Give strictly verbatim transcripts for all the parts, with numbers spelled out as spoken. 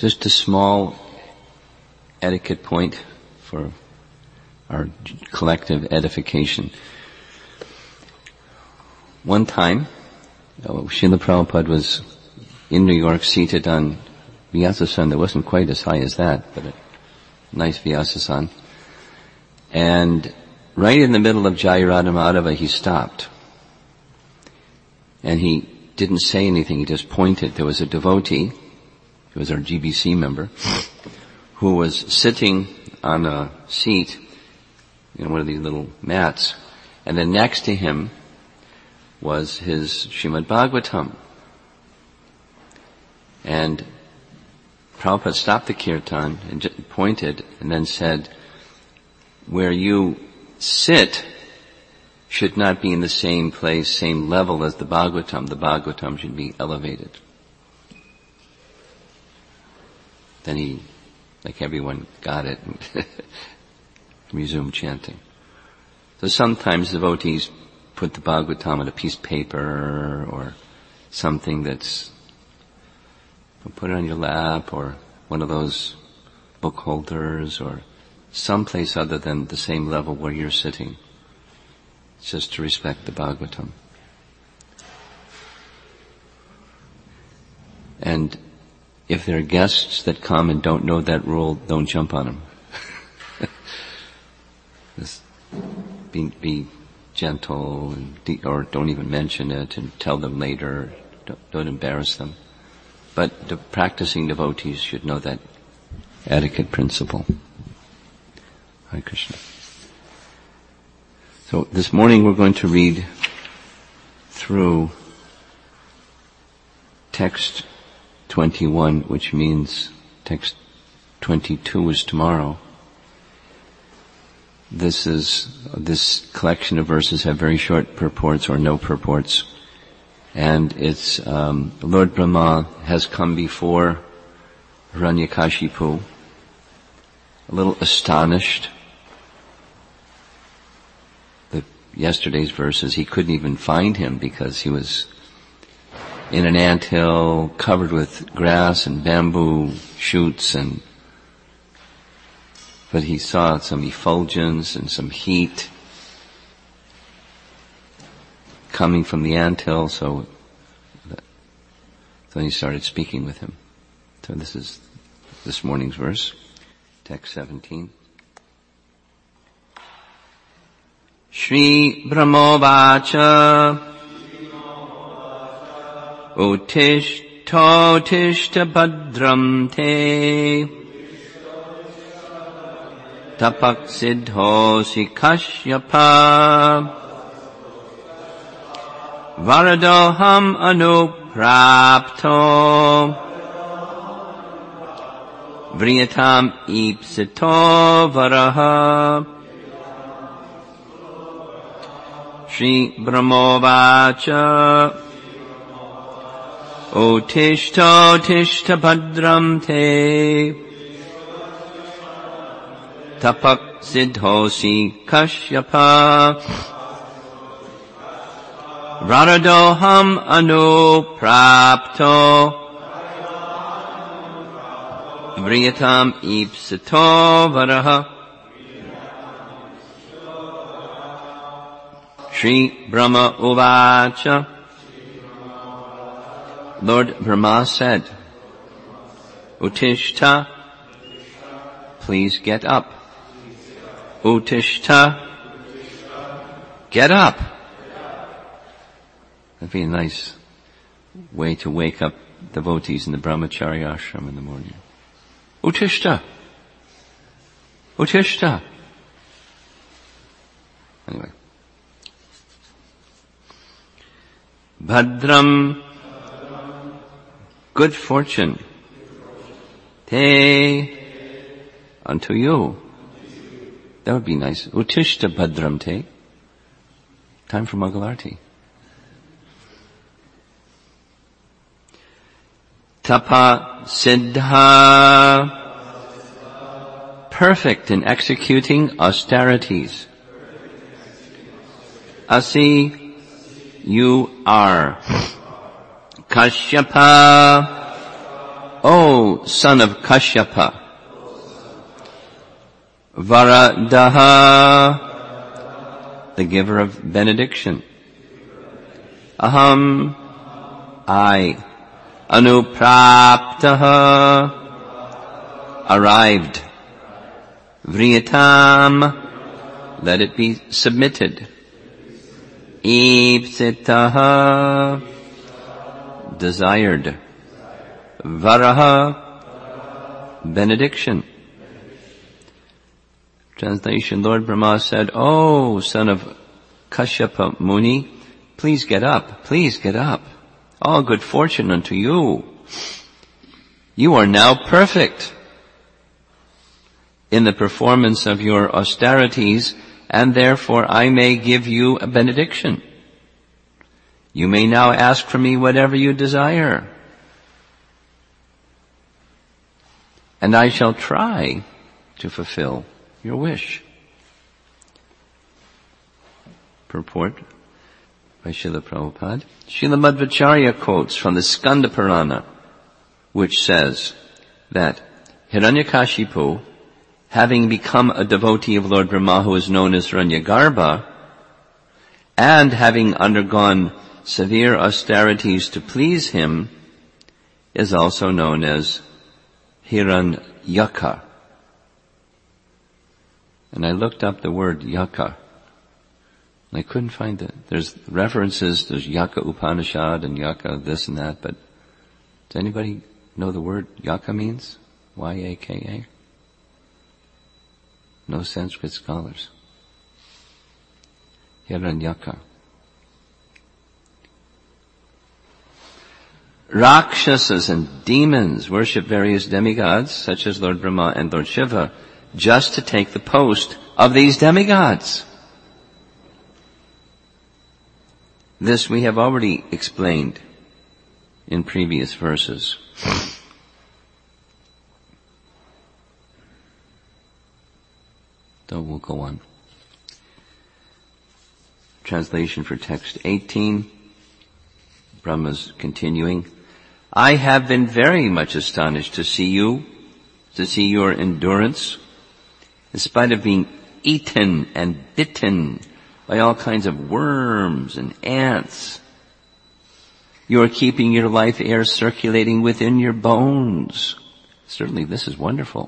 Just a small etiquette point for our collective edification. One time, oh, Srila Prabhupada was in New York seated on Vyasasan that wasn't quite as high as that, but a nice Vyasasan. And right in the middle of Jayarada Madhava, he stopped. And he didn't say anything, he just pointed. There was a devotee, he was our G B C member, who was sitting on a seat in one of these little mats, and then next to him was his Srimad Bhagavatam. And Prabhupada stopped the kirtan and pointed and then said, where you sit should not be in the same place, same level as the Bhagavatam. The Bhagavatam should be elevated. Then he, like everyone, got it and resumed chanting. So sometimes devotees put the Bhagavatam on a piece of paper or something that's, put it on your lap or one of those book holders or someplace other than the same level where you're sitting. It's just to respect the Bhagavatam. And if there are guests that come and don't know that rule, don't jump on them. Just be, be gentle and de- or don't even mention it and tell them later. Don't, don't embarrass them. But the practicing devotees should know that etiquette principle. Hare Krishna. So this morning we're going to read through text twenty-one, which means text twenty-two is tomorrow. This is, this collection of verses have very short purports or no purports. And it's, um, Lord Brahma has come before Hiranyakashipu, a little astonished. The, yesterday's verses, he couldn't even find him because he was in an anthill covered with grass and bamboo shoots, and but he saw some effulgence and some heat coming from the anthill, so then he started speaking with him. So this is this morning's verse, text seventeen. Shri Brahmovacha Uttishta Uttishta Bhadram Te Tapak Siddhosi Kashyapa Varadoham Anuprapto Vriyatam Ipsito Varaha. Shri Brahmovacha Uttishta Uttishta Bhadram Te Tapak Siddhosi Kashyapa Varadoham Anuprapto Vriyatam Ipsito Varaha. Shri Brahma Uvacha. Lord Brahma said, Uttishta, please get up. Uttishta, get up. That'd be a nice way to wake up devotees in the Brahmacharya ashram in the morning. Uttishta! Uttishta! Anyway. Bhadram, good fortune. Te, unto you. That would be nice. Uttishta Bhadram Te. Time for Mangalarti. Tapa Siddha, perfect in executing austerities. Asi, you are. Kashyapa, O son of Kashyapa, Varadaha, the giver of benediction. Aham, I, Anupraptaha, arrived. Vriyatam, let it be submitted. Ipsitaha, desired. Varaha, benediction. Translation, Lord Brahma said, O son of Kashyapa Muni, please get up, please get up. All good fortune unto you. You are now perfect in the performance of your austerities, and therefore I may give you a benediction. You may now ask from me whatever you desire, and I shall try to fulfill your wish. Purport by Srila Prabhupada. Srila Madhvacharya quotes from the Skanda Purana, which says that Hiranyakashipu, having become a devotee of Lord Brahma who is known as Hiranyagarbha, and having undergone severe austerities to please him, is also known as Hiranyaka. And I looked up the word yaka, and I couldn't find it. There's references, there's Yaka Upanishad and Yaka this and that, but does anybody know the word yaka means? Y A K A? No Sanskrit scholars. Hiranyaka. Rakshasas and demons worship various demigods, such as Lord Brahma and Lord Shiva, just to take the post of these demigods. This we have already explained in previous verses. So we'll go on. Translation for text eighteen. Brahma's continuing. I have been very much astonished to see you, to see your endurance, in spite of being eaten and bitten by all kinds of worms and ants. You are keeping your life air circulating within your bones. Certainly this is wonderful.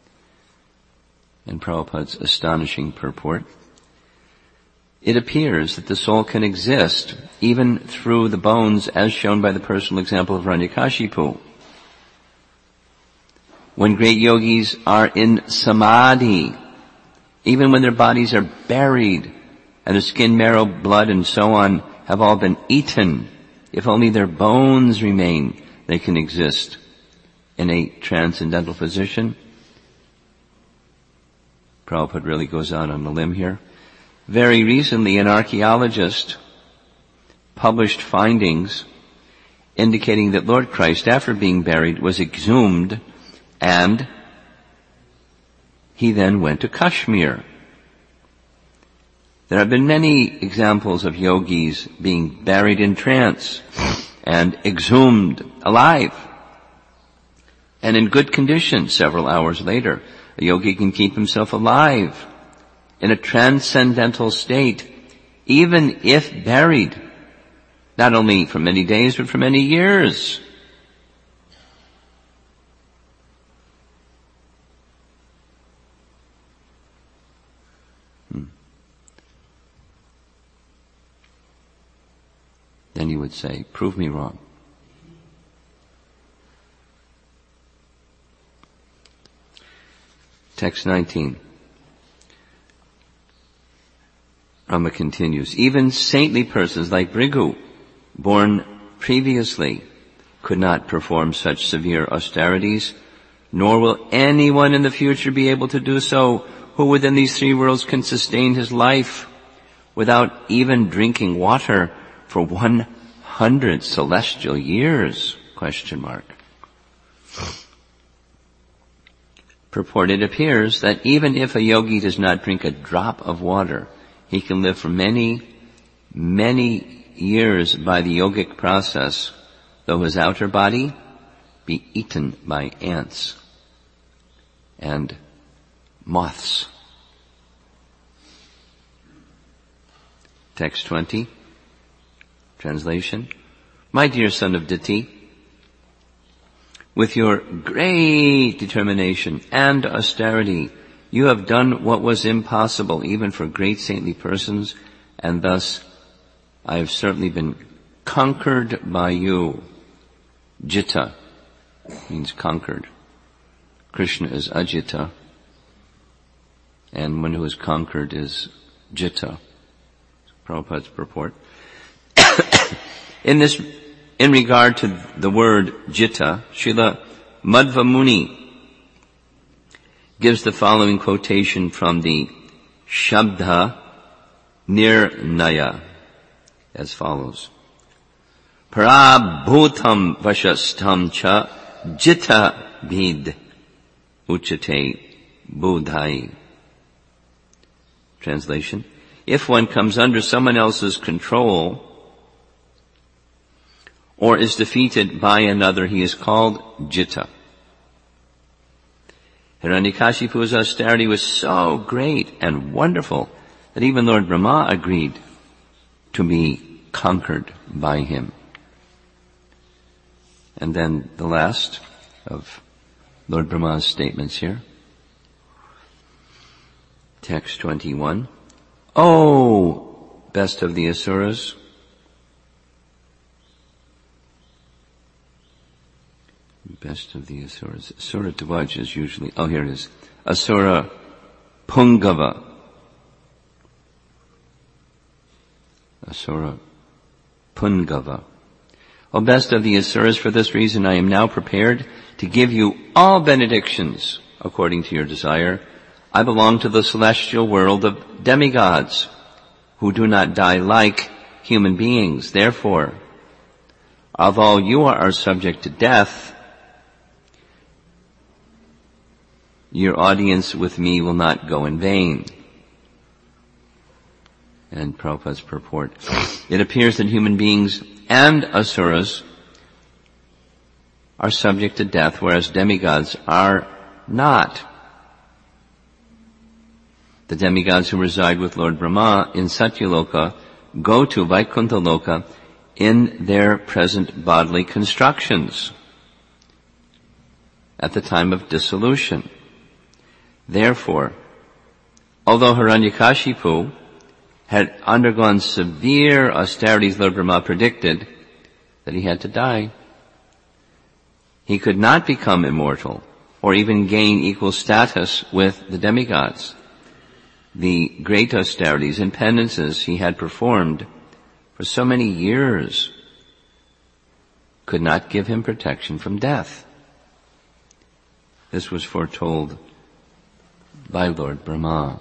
And Prabhupada's astonishing purport. It appears that the soul can exist even through the bones, as shown by the personal example of Hiranyakashipu. When great yogis are in samadhi, even when their bodies are buried and their skin, marrow, blood, and so on have all been eaten, if only their bones remain, they can exist in a transcendental position. Prabhupada really goes out on a limb here. Very recently, an archaeologist published findings indicating that Lord Christ, after being buried, was exhumed, and he then went to Kashmir. There have been many examples of yogis being buried in trance and exhumed alive and in good condition several hours later. A yogi can keep himself alive in a transcendental state, even if buried, not only for many days, but for many years. Hmm. Then you would say, prove me wrong. Text nineteen. Rama continues, even saintly persons like Bhrigu, born previously, could not perform such severe austerities, nor will anyone in the future be able to do so who within these three worlds can sustain his life without even drinking water for one hundred celestial years? Question mark. Purport, it appears that even if a yogi does not drink a drop of water, he can live for many, many years by the yogic process, though his outer body be eaten by ants and moths. Text twenty, translation. My dear son of Diti, with your great determination and austerity, you have done what was impossible even for great saintly persons, and thus I have certainly been conquered by you. Jita means conquered. Krishna is Ajita, and one who is conquered is Jita. Prabhupada's purport. In this, in regard to the word Jita, Srila Madhva Muni gives the following quotation from the Shabda Nirnaya as follows. Parabhutam vashastam cha jita vid uchate bodhai. Translation. If one comes under someone else's control or is defeated by another, he is called Jita. Hiranyakashipu's austerity was so great and wonderful that even Lord Brahma agreed to be conquered by him. And then the last of Lord Brahma's statements here. Text twenty-one. Oh, best of the Asuras, best of the Asuras. Asura Dvaj is usually, oh here it is. Asura Pungava. Asura Pungava. O best of the Asuras, for this reason I am now prepared to give you all benedictions according to your desire. I belong to the celestial world of demigods who do not die like human beings. Therefore, although you are subject to death, your audience with me will not go in vain. And Prabhupada's purport. It appears that human beings and asuras are subject to death, whereas demigods are not. The demigods who reside with Lord Brahma in Satyaloka go to Vaikuntha Loka in their present bodily constructions at the time of dissolution. Therefore, although Hiranyakashipu had undergone severe austerities, Lord Brahma predicted that he had to die. He could not become immortal or even gain equal status with the demigods. The great austerities and penances he had performed for so many years could not give him protection from death. This was foretold by Lord Brahma.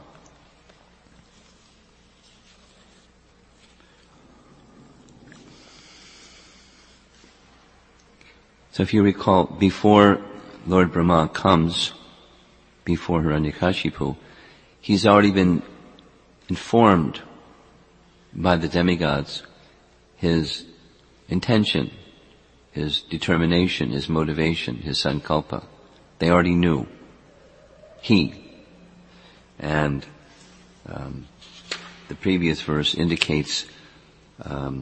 So if you recall, before Lord Brahma comes before Hiranyakashipu, he's already been informed by the demigods his intention, his determination, his motivation, his sankalpa. They already knew. He. And um, the previous verse indicates, um,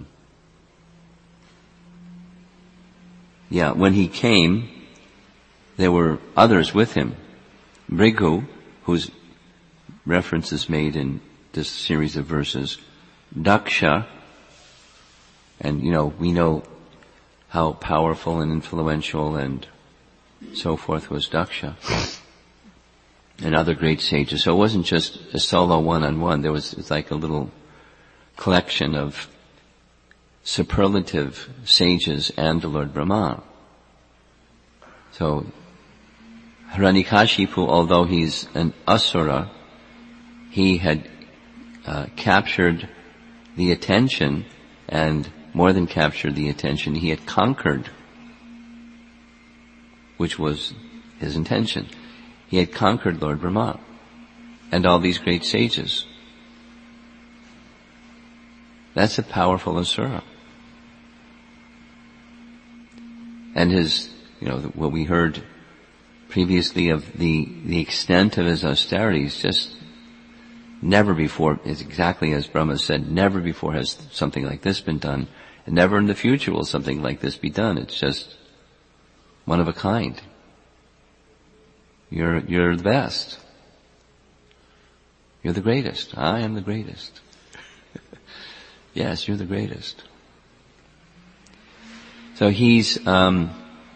yeah, when he came, there were others with him. Bhrigu, whose reference is made in this series of verses, Daksha, and you know, we know how powerful and influential and so forth was Daksha, and other great sages. So it wasn't just a solo one-on-one, there was it's like a little collection of superlative sages and the Lord Brahma. So Hiranyakashipu, although he's an asura, he had uh, captured the attention, and more than captured the attention, he had conquered, which was his intention. He had conquered Lord Brahma and all these great sages. That's a powerful asura. And his you know, what we heard previously of the, the extent of his austerities, just never before, is exactly as Brahma said, never before has something like this been done, and never in the future will something like this be done. It's just one of a kind. You're, you're the best. You're the greatest. I am the greatest. Yes, you're the greatest. So he's, um,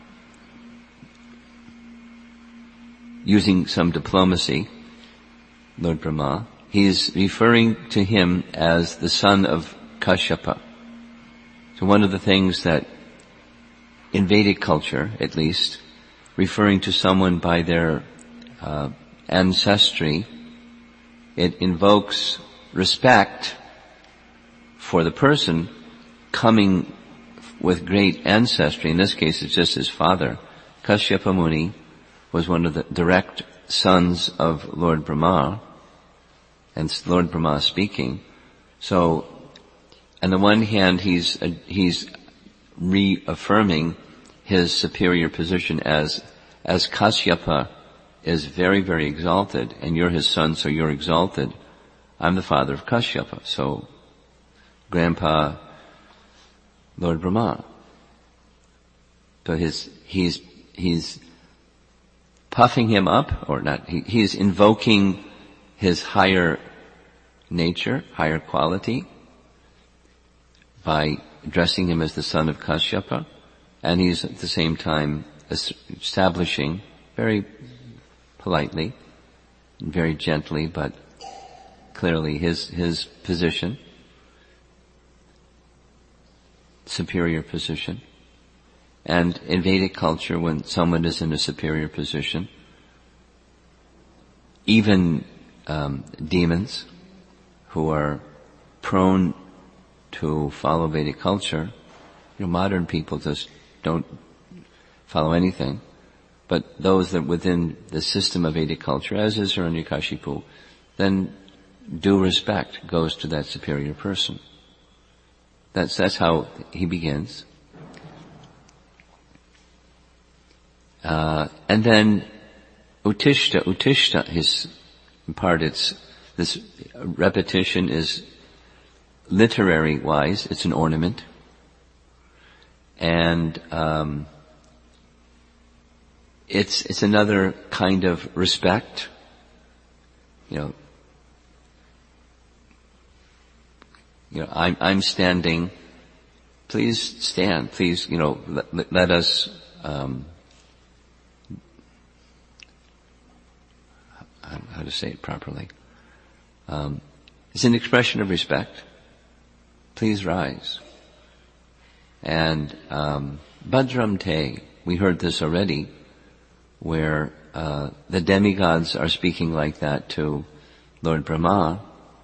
using some diplomacy, Lord Brahma. He's referring to him as the son of Kashyapa. So one of the things that in Vedic culture, at least, referring to someone by their uh, ancestry, it invokes respect for the person coming with great ancestry. In this case, it's just his father. Kashyapa Muni was one of the direct sons of Lord Brahma, and Lord Brahma speaking. So, on the one hand, he's uh, he's reaffirming his superior position as as Kashyapa is very, very exalted, and you're his son, so you're exalted. I'm the father of Kashyapa, so Grandpa, Lord Brahma. So his he's he's puffing him up, or not, he, he's invoking his higher nature, higher quality, by addressing him as the son of Kashyapa, and he's at the same time establishing very politely, and very gently, but clearly his, his position, superior position. And in Vedic culture, when someone is in a superior position, even um, demons who are prone to follow Vedic culture, you know, modern people just don't follow anything. But those that within the system of Vedic culture, as is Hiranyakashipu, then due respect goes to that superior person. That's, that's how he begins. Uh, and then Utishta, Utishta, his part, it's, this repetition is literary wise, it's an ornament. And, um, it's, it's another kind of respect. You know, you know, I'm, I'm standing, please stand, please, you know, let, let us, um, how to say it properly. Um, it's an expression of respect. Please rise. And um, Bhadram Te, we heard this already, where uh, the demigods are speaking like that to Lord Brahma.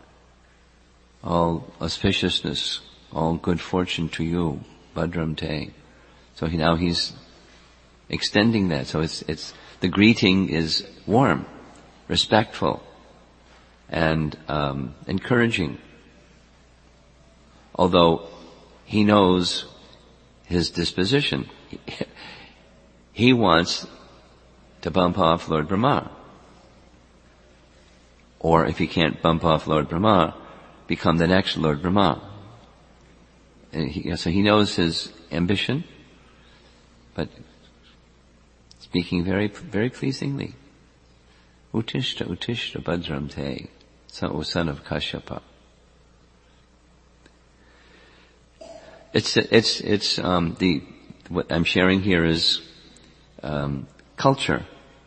All auspiciousness, all good fortune to you, Bhadram Te. So he, now he's extending that. So it's it's the greeting is warm, respectful, and um, encouraging. Although he knows his disposition. He wants to bump off Lord Brahma. Or if he can't bump off Lord Brahma, become the next Lord Brahma. And he, so he knows his ambition, but speaking very, very pleasingly. Utishta, Utishta, Bhadram Te, son, son of Kashyapa. It's, it's, it's, um, the, what I'm sharing here is, um, culture.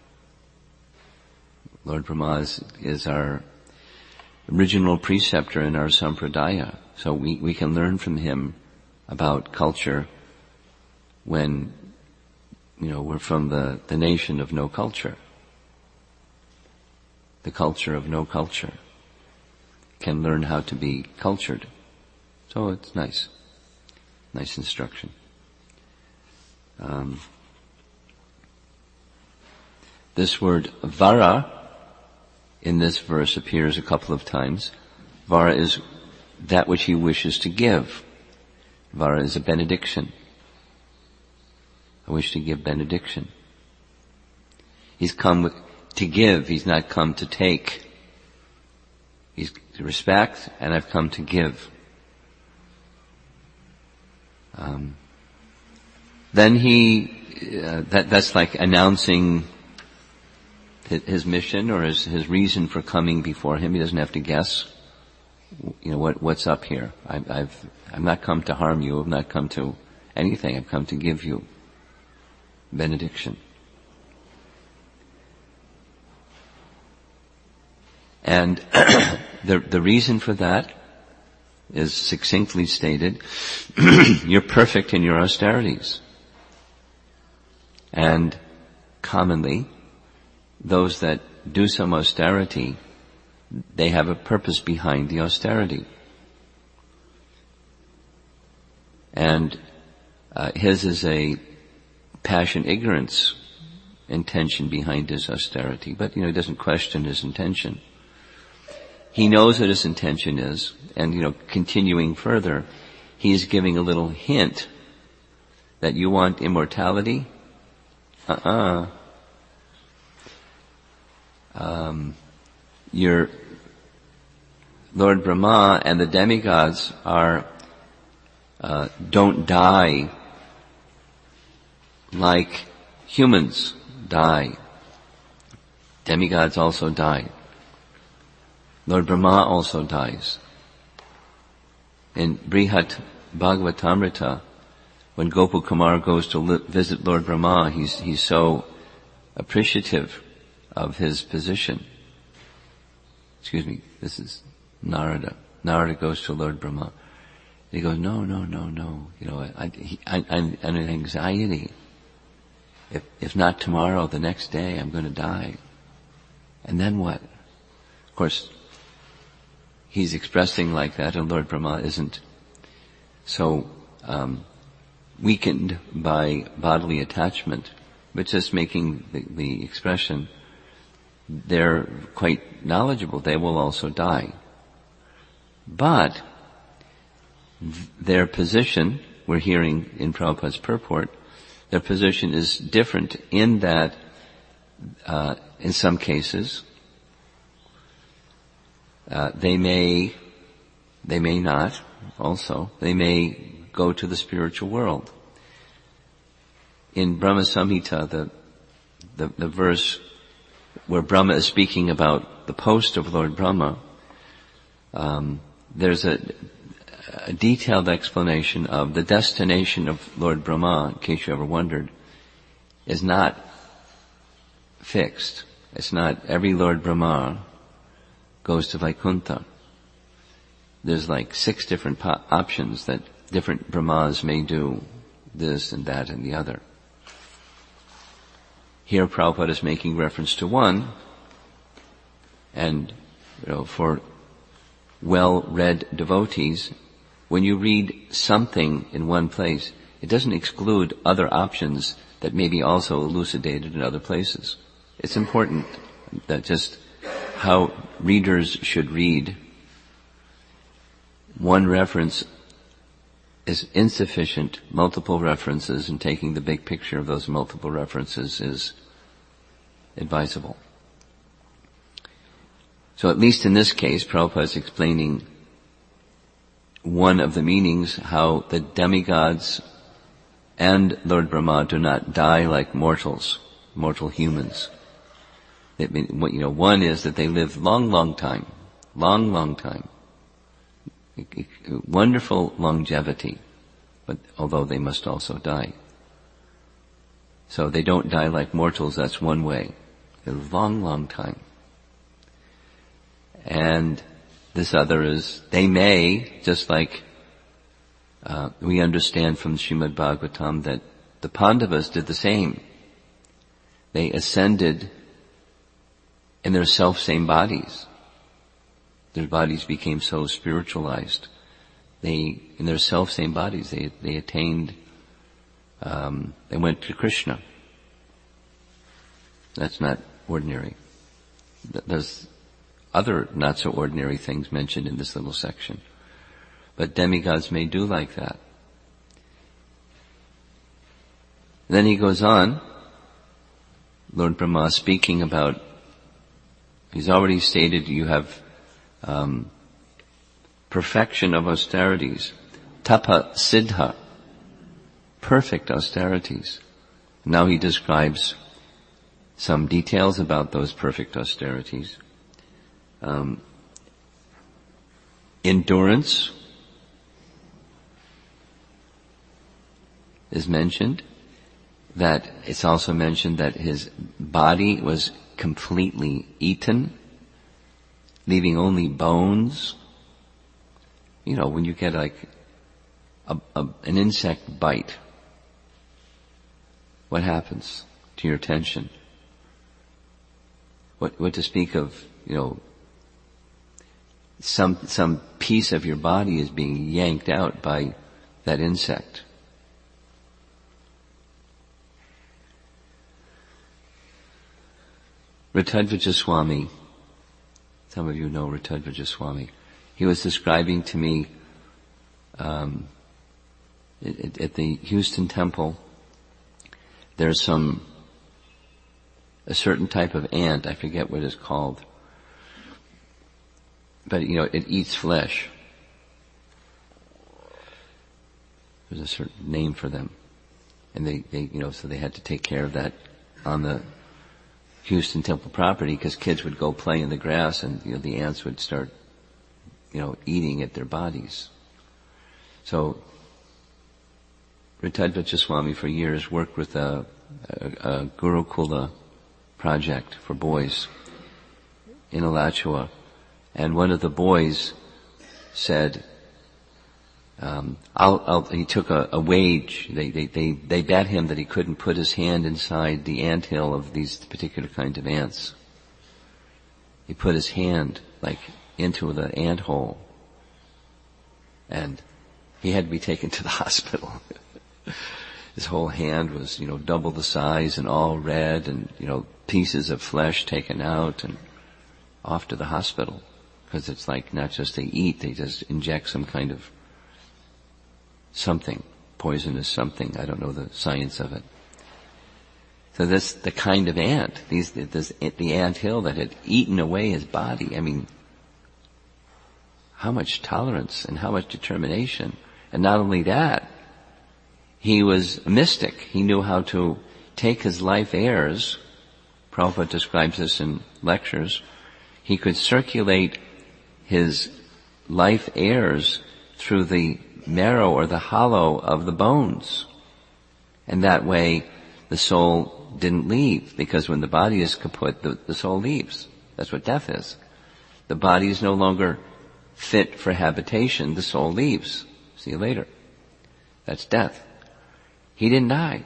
Lord Brahma is, is our original preceptor in our sampradaya. So we, we can learn from him about culture when, you know, we're from the, the nation of no culture. The culture of no culture. Can learn how to be cultured. So it's nice. Nice instruction. Um, this word vara in this verse appears a couple of times. Vara is that which he wishes to give. Vara is a benediction. I wish to give benediction. He's come to give, he's not come to take. He's to respect, and I've come to give. Um, then he, uh, that, that's like announcing his, his mission or his, his reason for coming before him. He doesn't have to guess, you know, what, what's up here. I, I've, I've not come to harm you. I've not come to anything. I've come to give you benediction. And the, the reason for that is succinctly stated. You're perfect in your austerities. And commonly, those that do some austerity, they have a purpose behind the austerity. And uh, his is a passion ignorance intention behind his austerity. But, you know, he doesn't question his intention. He knows what his intention is, and, you know, continuing further, he is giving a little hint that you want immortality? Uh-uh. Um, your Lord Brahma and the demigods are, uh, don't die like humans die. Demigods also die. Lord Brahma also dies. In Brihat Bhagavatamrita, when Gopal Kumar goes to li- visit Lord Brahma, he's, he's so appreciative of his position. Excuse me, this is Narada. Narada goes to Lord Brahma. He goes, no, no, no, no. You know, I, he, I, I'm in anxiety. If, if not tomorrow, the next day, I'm going to die. And then what? Of course, he's expressing like that, and Lord Brahma isn't so um, weakened by bodily attachment, but just making the, the expression, they're quite knowledgeable. They will also die. But th- their position, we're hearing in Prabhupada's purport, their position is different in that, uh, in some cases, Uh, they may, they may not also, they may go to the spiritual world. In Brahma Samhita, the, the, the verse where Brahma is speaking about the post of Lord Brahma, um, there's a, a detailed explanation of the destination of Lord Brahma, in case you ever wondered, is not fixed. It's not every Lord Brahma goes to Vaikuntha. There's like six different po- options that different Brahmas may do this and that and the other. Here Prabhupada is making reference to one, and, you know, for well-read devotees, when you read something in one place, it doesn't exclude other options that may be also elucidated in other places. It's important that just how readers should read. One reference is insufficient. Multiple references and taking the big picture of those multiple references is advisable. So at least in this case, Prabhupada is explaining one of the meanings, how the demigods and Lord Brahma do not die like mortals, mortal humans. It, you know, one is that they live long, long time, long, long time. Wonderful longevity, but although they must also die. So they don't die like mortals, that's one way. They live long, long time. And this other is, they may, just like uh, we understand from Srimad Bhagavatam that the Pandavas did the same. They ascended in their self-same bodies. Their bodies became so spiritualized. They, in their self-same bodies, they, they attained, um, they went to Krishna. That's not ordinary. There's other not so ordinary things mentioned in this little section. But demigods may do like that. And then he goes on, Lord Brahma speaking about, he's already stated you have um, perfection of austerities, tapa siddha, perfect austerities. Now he describes some details about those perfect austerities. Um, endurance is mentioned. That it's also mentioned that his body was completely eaten, leaving only bones. You know, when you get like a, a, an insect bite, what happens to your attention? What, what to speak of, you know, some, some piece of your body is being yanked out by that insect. Ritadvaja Swami, some of you know Ritadvaja Swami, he was describing to me um, at, at the Houston Temple, there's some, a certain type of ant, I forget what it's called, but you know, it eats flesh. There's a certain name for them. And they, they, you know, so they had to take care of that on the Houston Temple property because kids would go play in the grass and, you know, the ants would start, you know, eating at their bodies. So, Ritadvaja Swami for years worked with a, a, a Gurukula project for boys in Alachua. And one of the boys said, um, I'll, I'll, he took a, a wage. They, they, they, they bet him that he couldn't put his hand inside the anthill of these particular kinds of ants. He put his hand, like, into the ant hole. And he had to be taken to the hospital. His whole hand was, you know, double the size and all red and, you know, pieces of flesh taken out and off to the hospital. Because it's like not just they eat, they just inject some kind of something, poisonous something. I don't know the science of it. So this, the kind of ant, these, this, the ant hill that had eaten away his body. I mean, how much tolerance and how much determination. And not only that, he was a mystic. He knew how to take his life airs. Prabhupada describes this in lectures. He could circulate his life airs through the marrow or the hollow of the bones. And that way the soul didn't leave, because when the body is kaput, the, the soul leaves. That's what death is. The body is no longer fit for habitation, the soul leaves. See you later. That's death. He didn't die.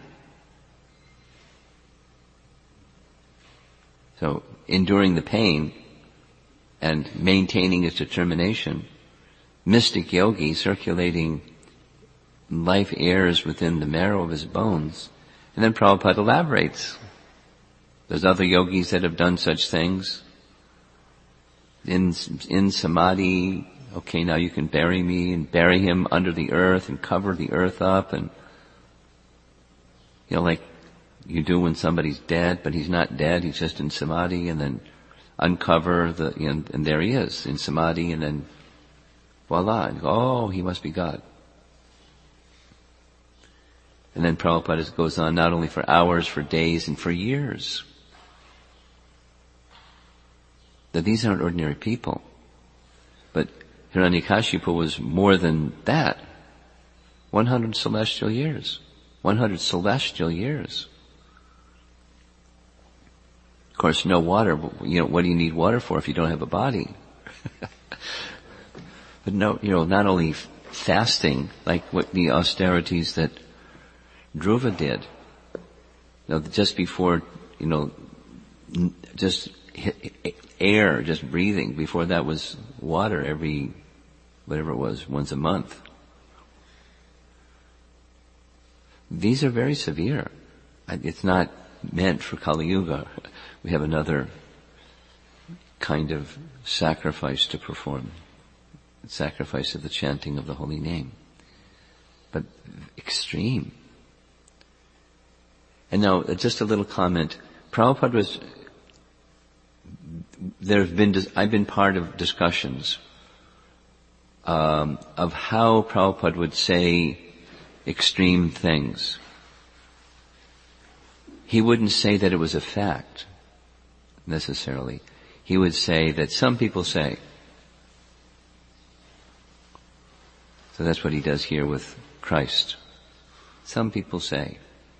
So, enduring the pain and maintaining his determination, mystic yogi circulating life airs within the marrow of his bones. And then Prabhupada elaborates. There's other yogis that have done such things. In, in samadhi, okay, now you can bury me, and bury him under the earth and cover the earth up, and, you know, like you do when somebody's dead, but he's not dead, he's just in samadhi, and then uncover the, you know, and there he is in samadhi, and then voila, and go, oh, he must be God. And then Prabhupada goes on not only for hours, for days, and for years. That these aren't ordinary people. But Hiranyakashipu was more than that. one hundred celestial years. one hundred celestial years. Of course, no water. You know, what do you need water for if you don't have a body? But no, you know, not only fasting, like what the austerities that Dhruva did. You know, just before, you know, just air, just breathing. Before that was water every, whatever it was, once a month. These are very severe. It's not meant for Kali Yuga. We have another kind of sacrifice to perform. Sacrifice of the chanting of the holy name. But extreme. And now, just a little comment. Prabhupada was, there have been, I've been part of discussions um, of how Prabhupada would say extreme things. He wouldn't say that it was a fact, necessarily. He would say that some people say. So that's what he does here with Christ. Some people say.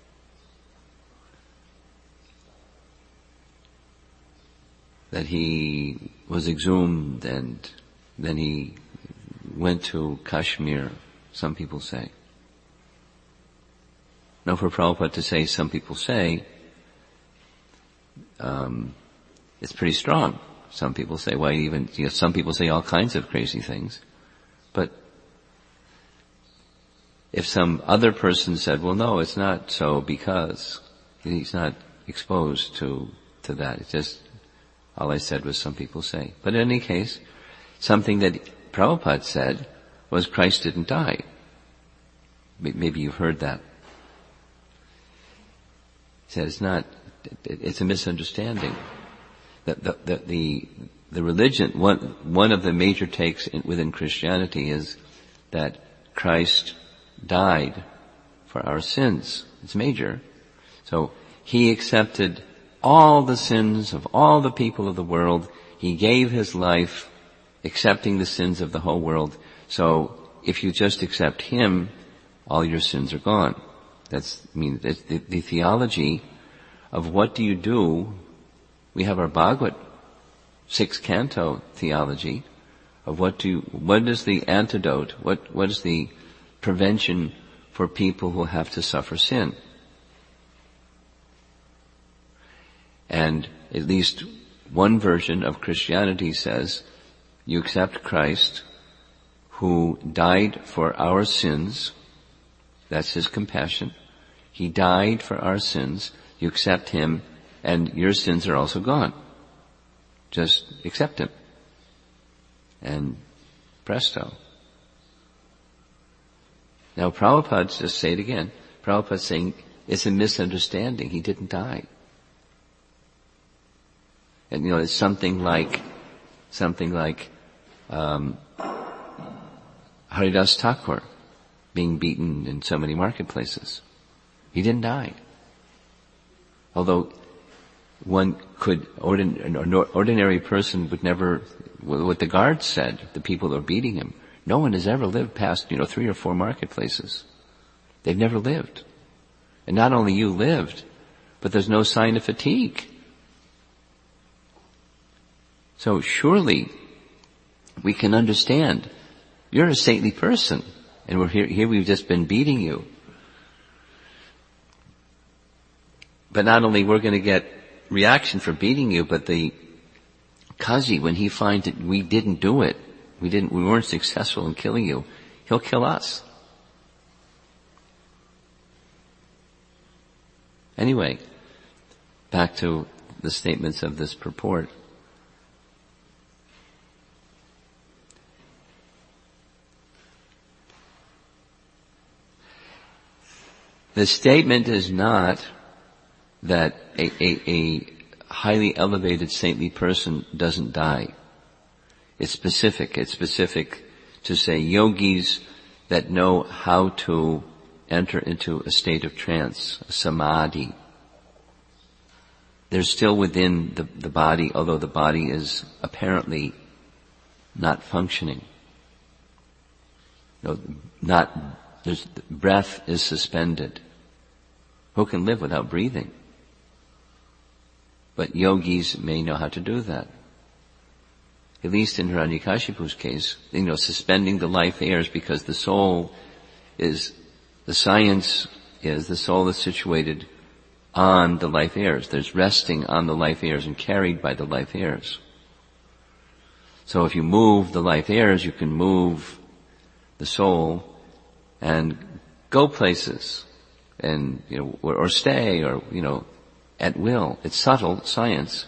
That he was exhumed and then he went to Kashmir, some people say. Now for Prabhupada to say some people say, um, it's pretty strong. Some people say, why even, you know, some people say all kinds of crazy things. But if some other person said, well no, it's not so because he's not exposed to, to that. It's just, all I said was some people say. But in any case, something that Prabhupada said was Christ didn't die. Maybe you've heard that. He said it's not, it's a misunderstanding. The, the, the, the, the religion, one, one of the major takes in, within Christianity is that Christ died for our sins. It's major. So he accepted all the sins of all the people of the world. He gave his life accepting the sins of the whole world. So if you just accept him, all your sins are gone. That's, I mean, that's the, the theology of what do you do. We have our Bhagavad sixth canto theology of what do, what is the antidote, what, what is the prevention for people who have to suffer sin. And at least one version of Christianity says you accept Christ who died for our sins. That's his compassion. He died for our sins. You accept him and your sins are also gone. Just accept him. And presto. Now Prabhupada, just say it again, Prabhupada's saying it's a misunderstanding. He didn't die. And you know, it's something like, something like, um, Haridas Thakur being beaten in so many marketplaces. He didn't die. Although one could, ordin, an ordinary person would never, what the guards said, the people that were beating him, no one has ever lived past, you know, three or four marketplaces. They've never lived. And not only you lived, but there's no sign of fatigue. So surely we can understand. You're a saintly person, and we're here, here we've just been beating you. But not only we're going to get reaction for beating you, but the Kazi, when he finds that we didn't do it, we didn't, we weren't successful in killing you, he'll kill us. Anyway, back to the statements of this purport. The statement is not that a, a, a highly elevated saintly person doesn't die. It's specific. It's specific to say yogis that know how to enter into a state of trance, a samadhi. They're still within the, the body, although the body is apparently not functioning. No, not, there's, breath is suspended. Who can live without breathing? But yogis may know how to do that. At least in Hiranyakashipu's case, you know, suspending the life airs, because the soul is, the science is, the soul is situated on the life airs. There's resting on the life airs and carried by the life airs. So if you move the life airs, you can move the soul and go places. And, you know, or, or stay, or, you know, at will. It's subtle science.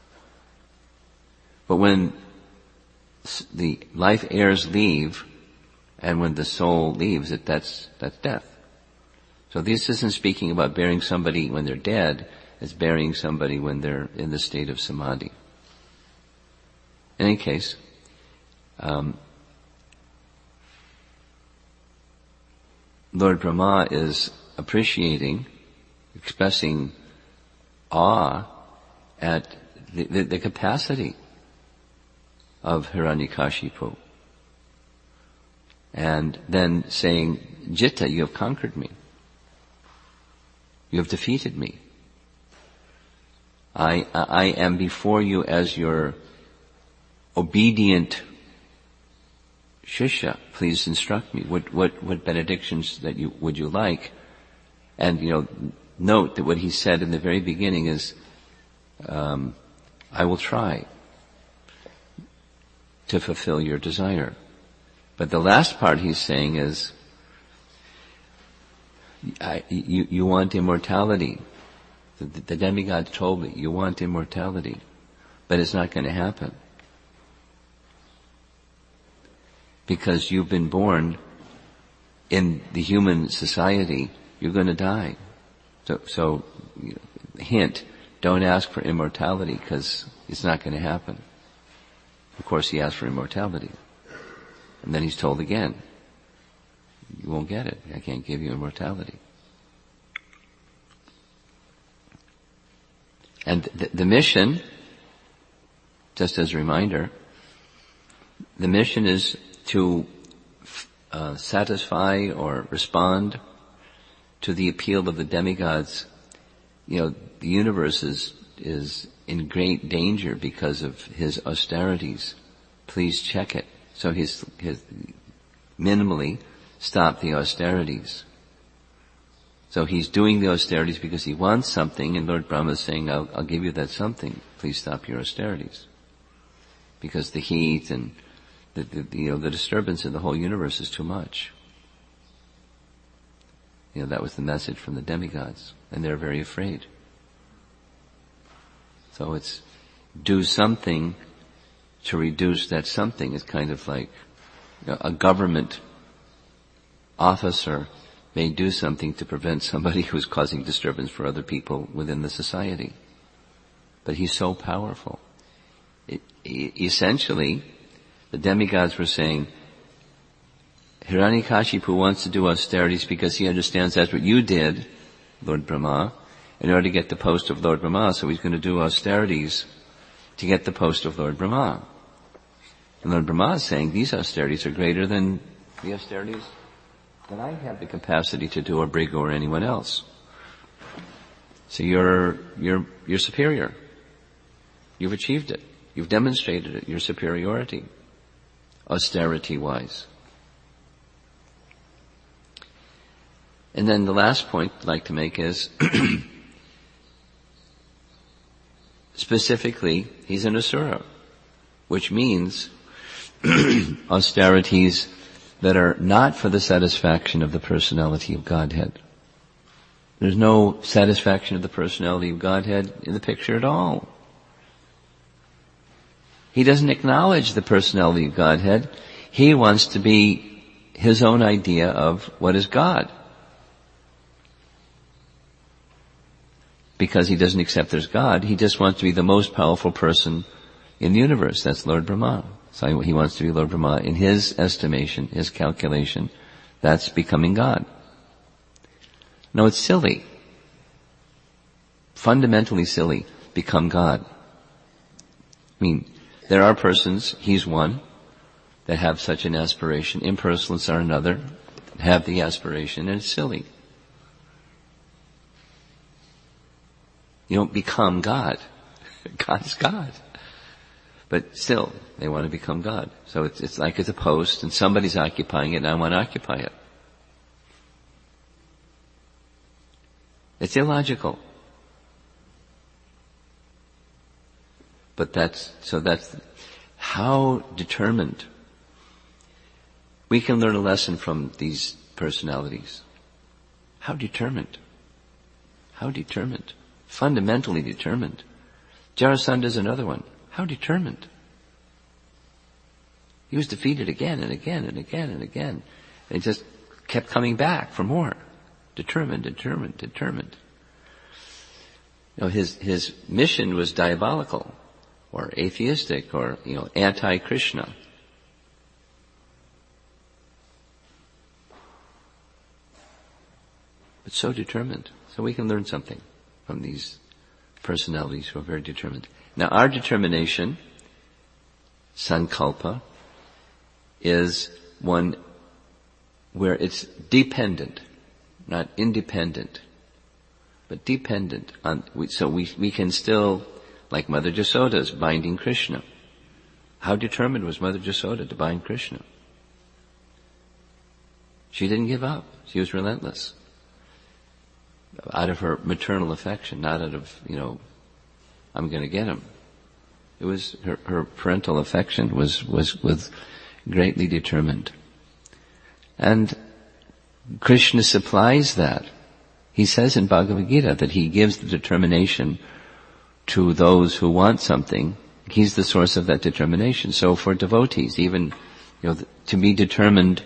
But when the life airs leave, and when the soul leaves, it, that's, that's death. So this isn't speaking about burying somebody when they're dead, it's burying somebody when they're in the state of samadhi. In any case, um, Lord Brahma is appreciating, expressing awe at the, the, the capacity of Hiranyakashipu. And then saying, Jitta, you have conquered me. You have defeated me. I, I am before you as your obedient shishya. Please instruct me. What, what, what benedictions that you, would you like? And, you know, note that what he said in the very beginning is, um, I will try to fulfill your desire. But the last part he's saying is, I, you, you want immortality. The, the demigod told me, you want immortality, but it's not going to happen. Because you've been born in the human society, you're going to die. So, so, hint, don't ask for immortality because it's not going to happen. Of course, he asked for immortality. And then he's told again, you won't get it. I can't give you immortality. And the, the mission, just as a reminder, the mission is to uh, satisfy or respond to the appeal of the demigods. You know, the universe is, is in great danger because of his austerities. Please check it. So he's, he's minimally stopped the austerities. So he's doing the austerities because he wants something, and Lord Brahma is saying, I'll, I'll give you that something. Please stop your austerities. Because the heat and the, the, you know, the disturbance in the whole universe is too much. You know, that was the message from the demigods, and they're very afraid. So it's do something to reduce that something. Is kind of like, you know, a government officer may do something to prevent somebody who's causing disturbance for other people within the society. But he's so powerful. It, it, essentially, the demigods were saying, Hiranyakashipu wants to do austerities because he understands that's what you did, Lord Brahma, in order to get the post of Lord Brahma, so he's going to do austerities to get the post of Lord Brahma. And Lord Brahma is saying these austerities are greater than the austerities that I have the capacity to do, or Brigu or anyone else. So you're, you're, you're superior. You've achieved it. You've demonstrated it, your superiority, austerity-wise. And then the last point I'd like to make is, specifically, he's an asura, which means austerities that are not for the satisfaction of the personality of Godhead. There's no satisfaction of the personality of Godhead in the picture at all. He doesn't acknowledge the personality of Godhead. He wants to be his own idea of what is God. Because he doesn't accept there's God, he just wants to be the most powerful person in the universe. That's Lord Brahma. So he wants to be Lord Brahma. In his estimation, his calculation, that's becoming God. No, it's silly. Fundamentally silly. Become God. I mean, there are persons, he's one, that have such an aspiration. Impersonalists are another, have the aspiration, and it's silly. You don't become God. God is God. But still, they want to become God. So it's, it's like it's a post, and somebody's occupying it, and I want to occupy it. It's illogical. But that's, so that's, how determined. We can learn a lesson from these personalities. How determined. How determined. Fundamentally determined. Jarasandha is another one. How determined. He was defeated again and again and again and again. And he just kept coming back for more. Determined, determined, determined. You know, his, his mission was diabolical, or atheistic, or, you know, anti-Krishna. But so determined. So we can learn something from these personalities who are very determined. Now our determination, sankalpa, is one where it's dependent, not independent, but dependent on, so we, we can still, like Mother Jasoda's binding Krishna. How determined was Mother Jasoda to bind Krishna? She didn't give up. She was relentless. Out of her maternal affection, not out of, you know, I'm gonna get him. It was, her, her parental affection was, was, was greatly determined. And Krishna supplies that. He says in Bhagavad Gita that he gives the determination to those who want something. He's the source of that determination. So for devotees, even, you know, to be determined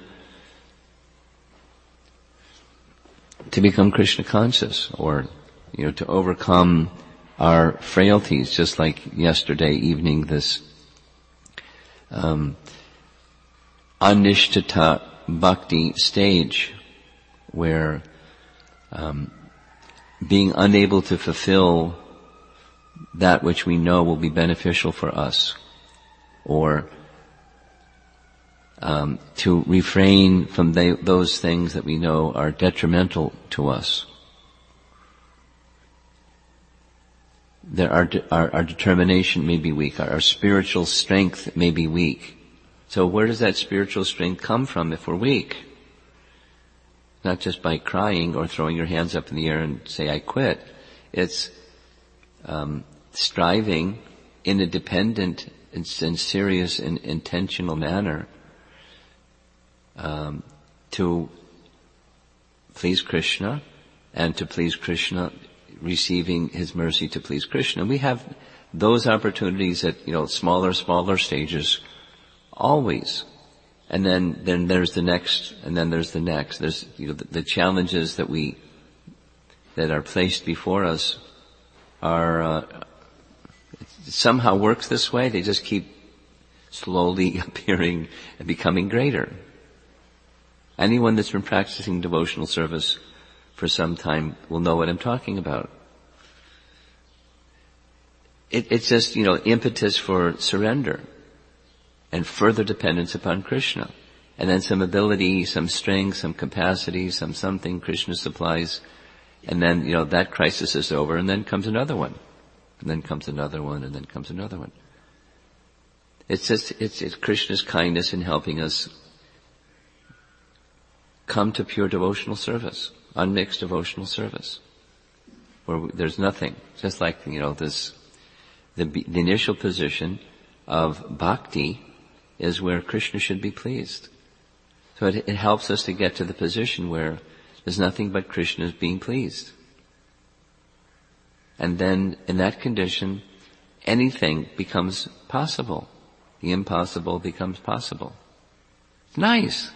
to become Krishna conscious, or, you know, to overcome our frailties, just like yesterday evening, this um, anishtata bhakti stage, where um, being unable to fulfill that which we know will be beneficial for us, or um, to refrain from they, those things that we know are detrimental to us. There are, our, our determination may be weak, our, our spiritual strength may be weak. So where does that spiritual strength come from if we're weak? Not just by crying or throwing your hands up in the air and say, I quit. It's um, striving in a dependent and, and serious and intentional manner um, to please Krishna, and to please Krishna, receiving his mercy to please Krishna. We have those opportunities at, you know, smaller, smaller stages always. And then, then there's the next, and then there's the next. There's, you know, the, the challenges that we, that are placed before us are, uh, it somehow works this way. They just keep slowly appearing and becoming greater. Anyone that's been practicing devotional service for some time will know what I'm talking about. It, it's just, you know, impetus for surrender and further dependence upon Krishna. And then some ability, some strength, some capacity, some something Krishna supplies. And then, you know, that crisis is over, and then comes another one. And then comes another one, and then comes another one. It's just, it's, it's Krishna's kindness in helping us come to pure devotional service, unmixed devotional service, where there's nothing. Just like, you know, this, the, the initial position of bhakti is where Krishna should be pleased. So it, it helps us to get to the position where there's nothing but Krishna being pleased. And then in that condition, anything becomes possible. The impossible becomes possible. It's nice.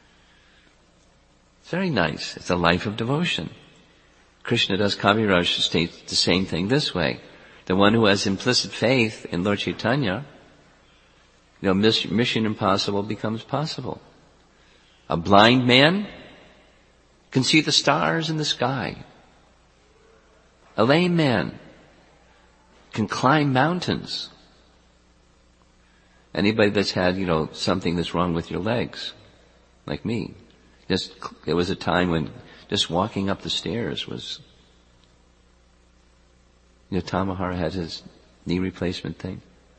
It's very nice. It's a life of devotion. Krishna Das Kaviraj states the same thing this way. The one who has implicit faith in Lord Chaitanya, you know, mission impossible becomes possible. A blind man can see the stars in the sky. A lame man can climb mountains. Anybody that's had, you know, something that's wrong with your legs, like me, just, there was a time when just walking up the stairs was, you know, Tamahara had his knee replacement thing.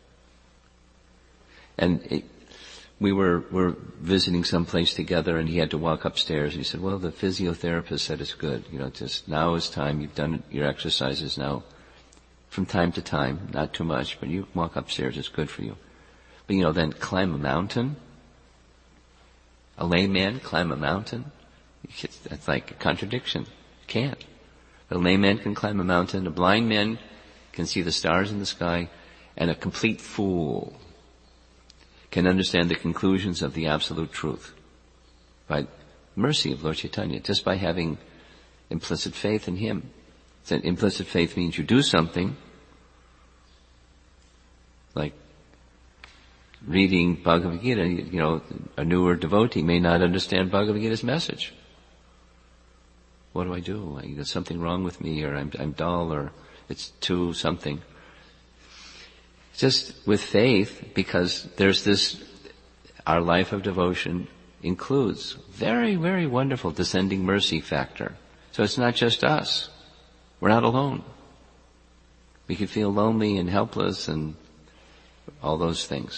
And it, we were, were visiting someplace together, and he had to walk upstairs. And he said, well, the physiotherapist said it's good. You know, just now is time. You've done your exercises now from time to time, not too much, but you walk upstairs. It's good for you. But, you know, then climb a mountain. A lame man climb a mountain. That's like a contradiction. You can't. But a lame man can climb a mountain. A blind man can see the stars in the sky. And a complete fool can understand the conclusions of the absolute truth by mercy of Lord Chaitanya, just by having implicit faith in him. So implicit faith means you do something, like reading Bhagavad Gita. You know, a newer devotee may not understand Bhagavad Gita's message. What do I do? There's something wrong with me, or I'm, I'm dull, or it's too something. Just with faith, because there's this, our life of devotion includes very, very wonderful descending mercy factor. So it's not just us. We're not alone. We can feel lonely and helpless and all those things.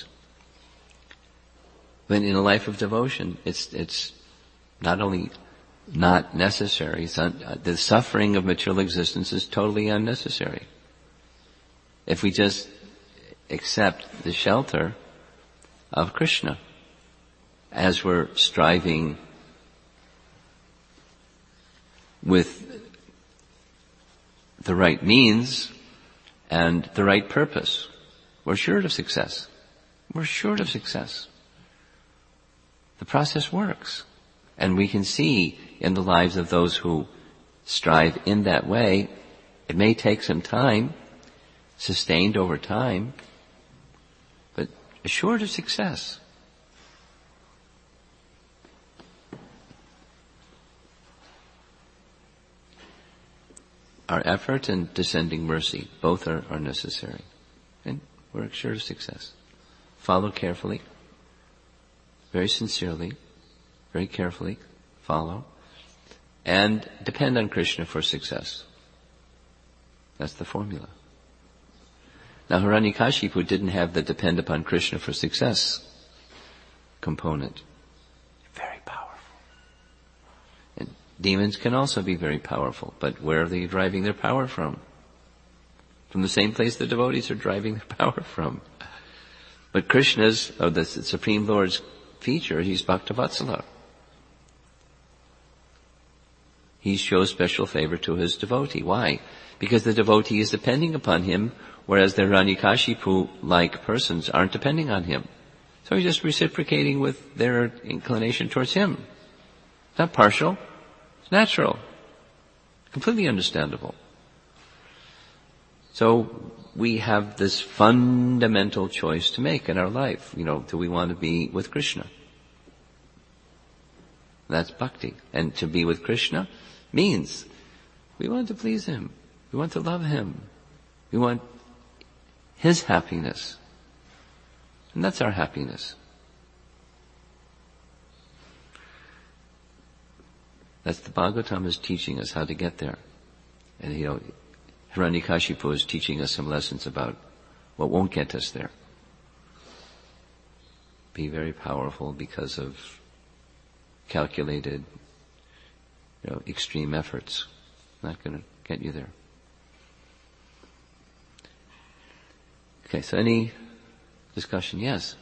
But in a life of devotion, it's, it's not only not necessary, it's un, the suffering of material existence is totally unnecessary. If we just accept the shelter of Krishna as we're striving with the right means and the right purpose, we're sure of success. We're sure of success. The process works. And we can see in the lives of those who strive in that way, it may take some time, sustained over time, but assured of success. Our effort and descending mercy, both are, are necessary. And we're assured of success. Follow carefully, very sincerely, very carefully, follow, and depend on Krishna for success. That's the formula. Now, Hiranyakashipu didn't have the depend upon Krishna for success component. Very powerful. And demons can also be very powerful, but where are they driving their power from? From the same place the devotees are driving their power from. But Krishna's, or the Supreme Lord's feature, he's Bhaktavatsala. He shows special favor to his devotee. Why? Because the devotee is depending upon him, whereas the Hiranyakashipu-like persons aren't depending on him. So he's just reciprocating with their inclination towards him. It's not partial. It's natural. Completely understandable. So we have this fundamental choice to make in our life. You know, do we want to be with Krishna? That's bhakti. And to be with Krishna means we want to please him. We want to love him. We want his happiness. And that's our happiness. That's the Bhagavatam is teaching us how to get there. And you know, Hiranyakashipu is teaching us some lessons about what won't get us there. Be very powerful because of calculated, you know, extreme efforts. Not going to get you there. Okay, so any discussion? Yes.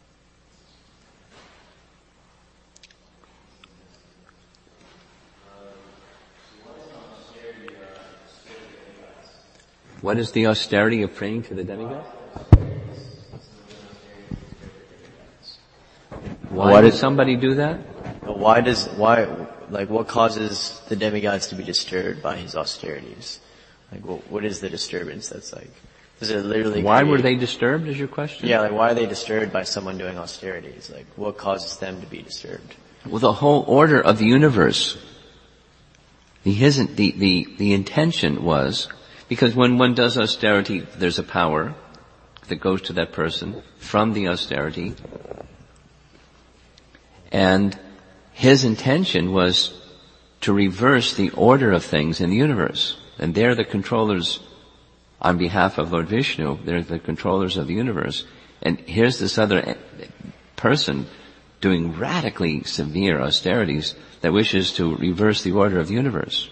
What is the austerity of praying to the demigods? Why why does somebody do that? Why does, why, like what causes the demigods to be disturbed by his austerities? Like what, what is the disturbance that's like? Does it literally Why create, were they disturbed is your question? Yeah, like why are they disturbed by someone doing austerities? Like what causes them to be disturbed? Well, the whole order of the universe, the, isn't, the, the, the intention was, because when one does austerity, there's a power that goes to that person from the austerity. And his intention was to reverse the order of things in the universe. And they're the controllers on behalf of Lord Vishnu. They're the controllers of the universe. And here's this other person doing radically severe austerities that wishes to reverse the order of the universe.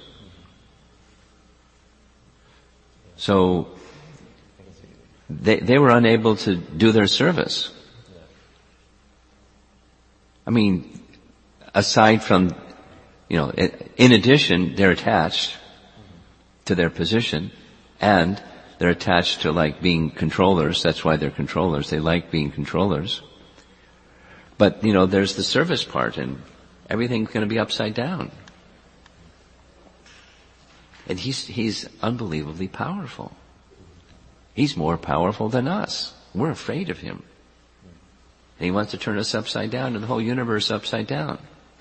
So they, they were unable to do their service. I mean, aside from, you know, in addition, they're attached to their position, and they're attached to like being controllers. That's why they're controllers. They like being controllers. But, you know, there's the service part, and everything's going to be upside down. And he's, he's unbelievably powerful. He's more powerful than us. We're afraid of him. And he wants to turn us upside down and the whole universe upside down.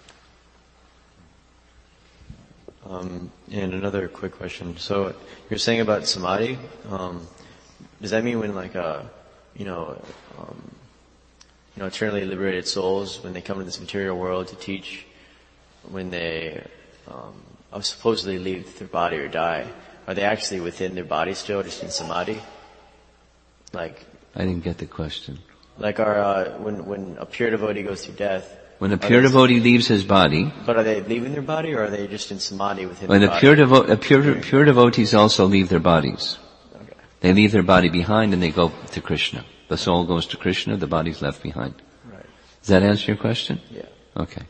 Um, and another quick question. So you're saying about samadhi, um, does that mean when like, uh, you know, um, you know, eternally liberated souls, when they come to this material world to teach, when they, um, supposedly leave their body or die, are they actually within their body still, just in samadhi? Like, I didn't get the question. Like our, uh, when, when a pure devotee goes through death. When a pure devotee leaves his body. But are they leaving their body or are they just in samadhi within when their the body? Pure, devo- a pure, pure devotees also leave their bodies. Okay. They leave their body behind and they go to Krishna. The soul goes to Krishna, the body's left behind. Right. Does that answer your question? Yeah. Okay.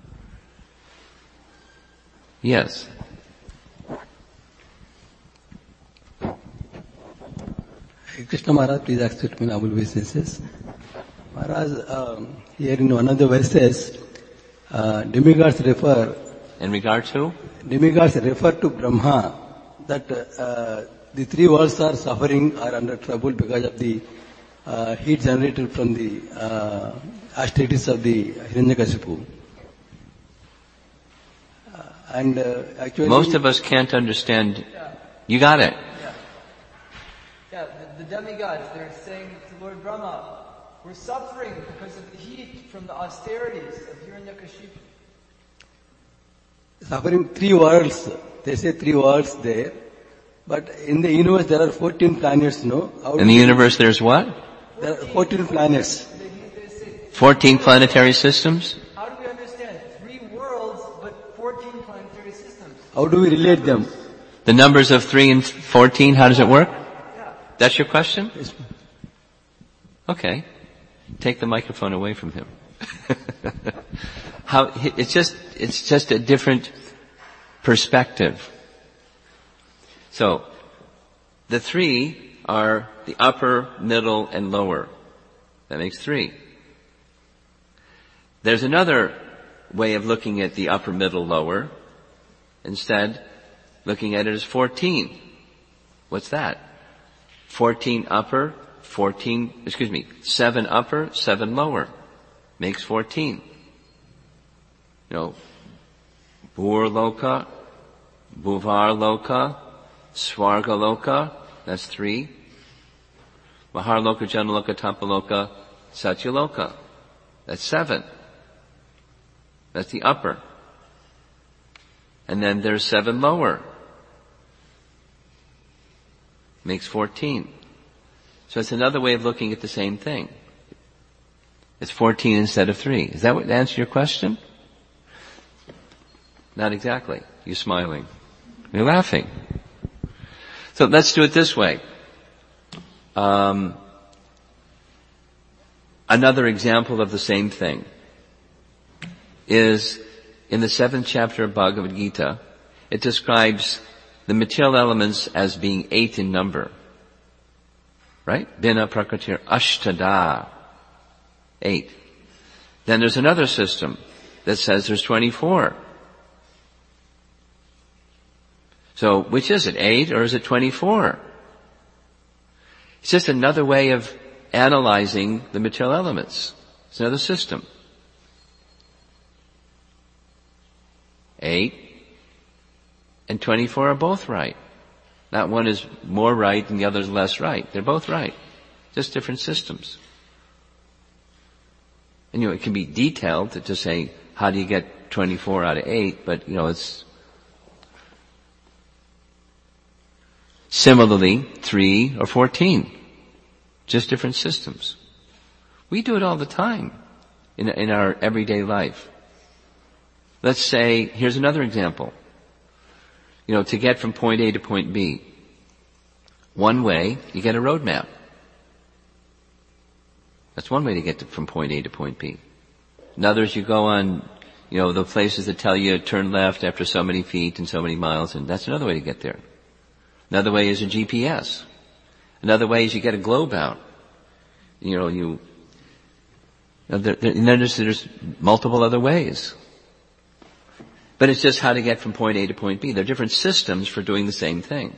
Yes. Krishna Maharaj, please accept me noble wishes. Maharaj, um, here in one of the verses, uh, demigods refer. In regard to? Demigods refer to Brahma, that uh, the three worlds are suffering, are under trouble because of the uh, heat generated from the uh, austerities of the Hiranyakashipu. Uh, and uh, actually, most of us can't understand. You got it. Yeah, the, the demigods, they're saying to Lord Brahma, we're suffering because of the heat from the austerities of Hiranyakashipu. Suffering three worlds. They say three worlds there. But in the universe there are fourteen planets, no? How in the universe there's what? There are fourteen planets. fourteen planetary systems? How do we understand three worlds but fourteen planetary systems? How do we relate them? The numbers of three and fourteen, how does it work? That's your question? Yes. Okay. Take the microphone away from him. How, it's just, it's just a different perspective. So, the three are the upper, middle, and lower. That makes three. There's another way of looking at the upper, middle, lower. Instead, looking at it as fourteen. What's that? fourteen upper, fourteen, excuse me, seven upper, seven lower. Makes fourteen. You know, Bhur Loka, Bhuvar Loka, Swarga Loka, that's three. Mahar Loka, Janaloka, Tapaloka, Satyaloka, that's seven. That's the upper. And then there's seven lower. Makes fourteen. So it's another way of looking at the same thing. It's fourteen instead of three. Is that what answers your question? Not exactly. You're smiling. You're laughing. So let's do it this way. Um, another example of the same thing is in the seventh chapter of Bhagavad Gita. It describes the material elements as being eight in number. Right? Bina Prakritir Ashtada. Eight. Then there's another system that says there's twenty-four. So, which is it? Eight or is it twenty-four? It's just another way of analyzing the material elements. It's another system. Eight and twenty-four are both right. Not one is more right and the other is less right. They're both right. Just different systems. And you know, it can be detailed to, to say, how do you get twenty-four out of eight? But, you know, it's similarly three or fourteen. Just different systems. We do it all the time in, in our everyday life. Let's say, here's another example. You know, to get from point A to point B. One way, you get a road map. That's one way to get to, from point A to point B. Another is you go on, you know, the places that tell you turn left after so many feet and so many miles, and that's another way to get there. Another way is a G P S. Another way is you get a globe out. You know, you, you know, there, there, and then there's, there's multiple other ways. But it's just how to get from point A to point B. There are different systems for doing the same thing.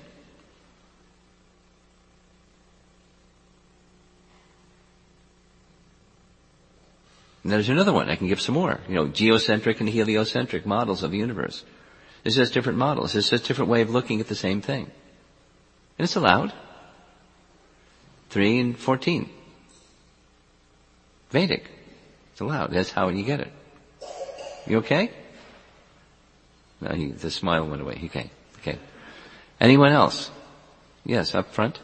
And there's another one. I can give some more. You know, geocentric and heliocentric models of the universe. It's just different models. It's just a different way of looking at the same thing. And it's allowed. Three and fourteen. Vedic. It's allowed. That's how you get it. You okay? No, he, the smile went away. Okay. Okay. Anyone else? Yes, up front.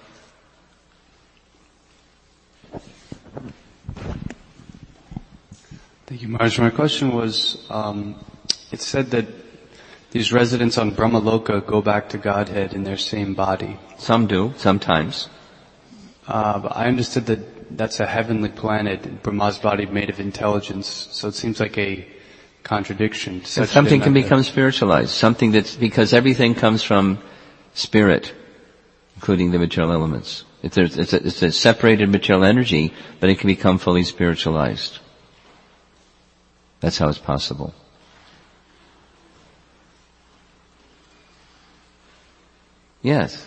Thank you, Maharaj. My question was, um, it said that these residents on Brahmaloka go back to Godhead in their same body. Some do, sometimes. Uh, but I understood that that's a heavenly planet, Brahma's body made of intelligence, so it seems like a contradiction. Such something can become spiritualized, something that's, because everything comes from spirit, including the material elements. It's a, it's, a, it's a separated material energy, but it can become fully spiritualized. That's how it's possible. Yes.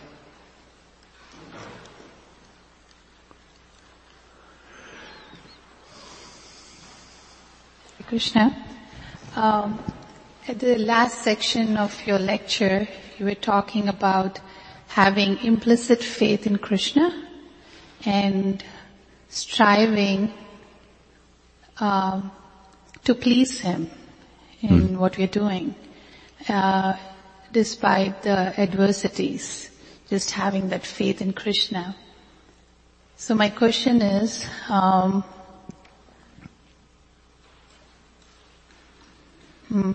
Krishna, um, at the last section of your lecture, you were talking about having implicit faith in Krishna and striving um, to please Him in mm. what we're doing, uh, despite the adversities, just having that faith in Krishna. So my question is, um, hmm,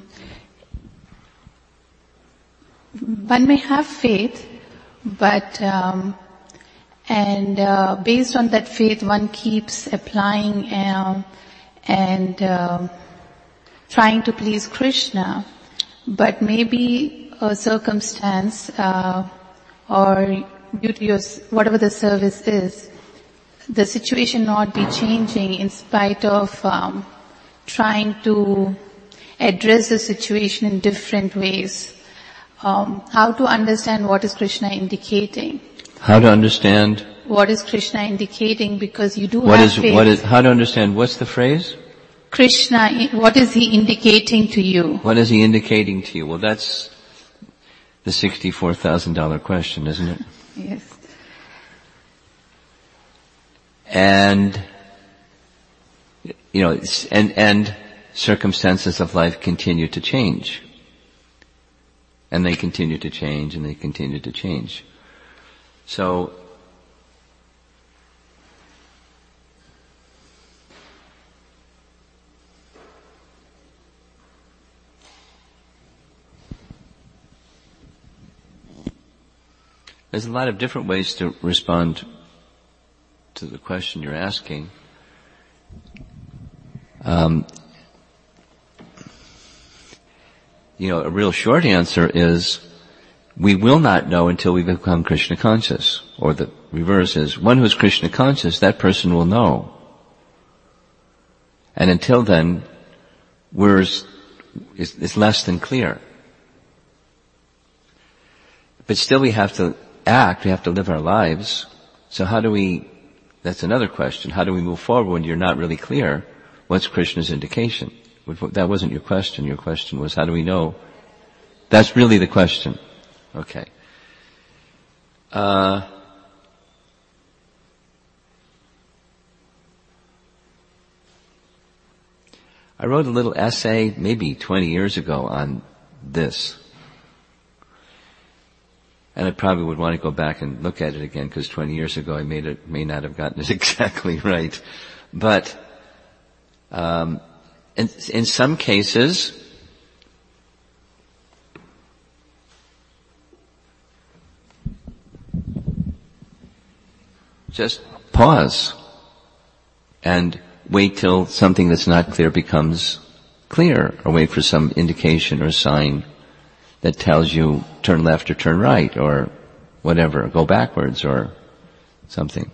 one may have faith, but um, and uh, based on that faith, one keeps applying um, and uh, trying to please Krishna, but maybe a circumstance uh, or due to your, whatever the service is, the situation not be changing in spite of um, trying to address the situation in different ways. Um, how to understand what is Krishna indicating? How to understand? What is Krishna indicating? Because you do what have is, faith. What is, how to understand, what's the phrase? Krishna, what is He indicating to you? What is He indicating to you? Well, that's the sixty-four thousand dollars question, isn't it? Yes. And, you know, and, and circumstances of life continue to change. And they continue to change, and they continue to change. So, there's a lot of different ways to respond to the question you're asking. Um, you know, a real short answer is we will not know until we become Krishna conscious. Or the reverse is, one who is Krishna conscious, that person will know. And until then, we're, it's, it's less than clear. But still we have to act, we have to live our lives. So how do we, that's another question, how do we move forward when you're not really clear what's Krishna's indication? That wasn't your question. Your question was, how do we know? That's really the question. Okay. Uh, I wrote a little essay maybe twenty years ago on this. And I probably would want to go back and look at it again because twenty years ago I made it, may not have gotten it exactly right. But, um, in, in some cases, just pause and wait till something that's not clear becomes clear, or wait for some indication or sign that tells you turn left or turn right or whatever, go backwards or something.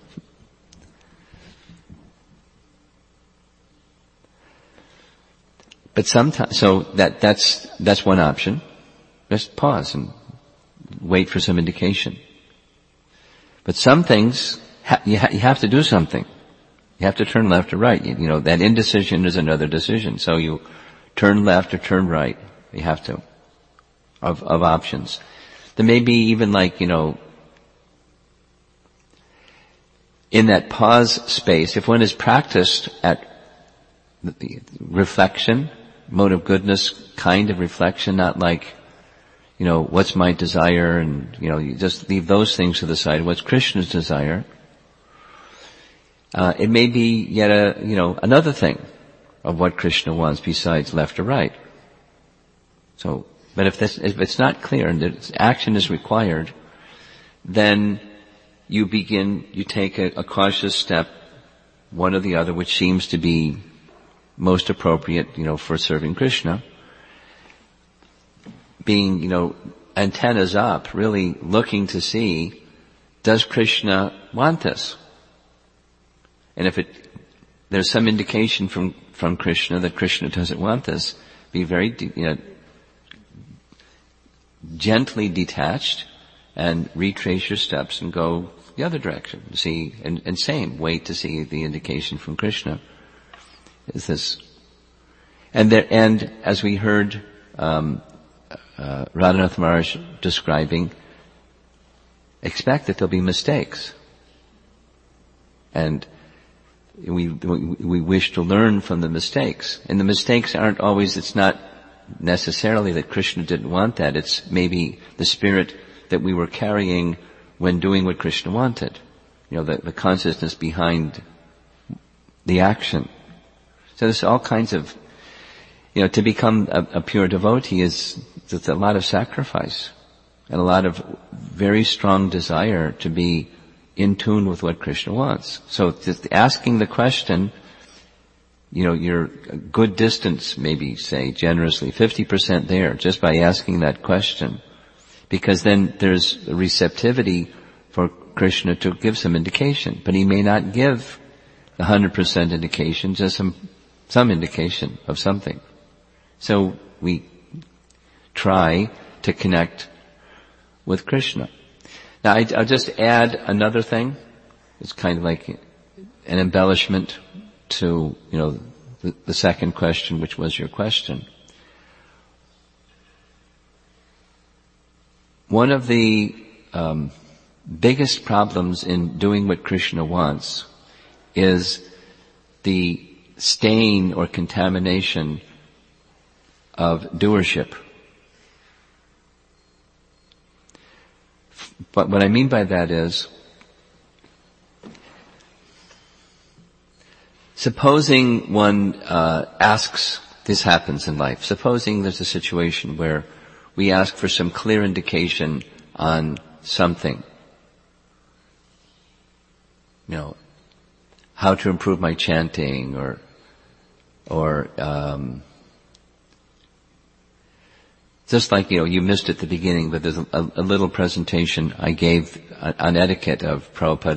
but sometimes, so that, that's, that's one option. Just pause and wait for some indication. But some things, ha- you, ha- you have to do something. You have to turn left or right. You, you know, that indecision is another decision. So you turn left or turn right. You have to. Of, of options. There may be even like, you know, in that pause space, if one is practiced at the reflection, mode of goodness kind of reflection, not like, you know, what's my desire, and, you know, you just leave those things to the side. What's Krishna's desire? Uh, it may be yet a, you know, another thing of what Krishna wants besides left or right. So, but if this, if it's not clear and that action is required, then you begin, you take a, a cautious step, one or the other, which seems to be most appropriate, you know, for serving Krishna. Being, you know, antennas up, really looking to see, does Krishna want this? And if it, there's some indication from, from Krishna that Krishna doesn't want this, be very, you know, gently detached and retrace your steps and go the other direction. See, and, and same, wait to see the indication from Krishna. Is this, and there, and as we heard, um, uh, Radhanath Maharaj describing, expect that there'll be mistakes. And we, we wish to learn from the mistakes. And the mistakes aren't always, it's not necessarily that Krishna didn't want that. It's maybe the spirit that we were carrying when doing what Krishna wanted. You know, the, the consciousness behind the action. So there's all kinds of, you know, to become a, a pure devotee is, it's a lot of sacrifice and a lot of very strong desire to be in tune with what Krishna wants. So just asking the question, you know, you're a good distance, maybe say generously, fifty percent there, just by asking that question. Because then there's a receptivity for Krishna to give some indication. But he may not give the one hundred percent indication, just some, some indication of something. So we try to connect with Krishna. Now I, I'll just add another thing. It's kind of like an embellishment to, you know, the, the second question, which was your question. One of the um, biggest problems in doing what Krishna wants is the stain or contamination of doership. But what I mean by that is, supposing one uh, asks, this happens in life, supposing there's a situation where we ask for some clear indication on something. You know, how to improve my chanting, or, or, um, just like, you know, you missed at the beginning, but there's a, a little presentation I gave on etiquette of Prabhupada,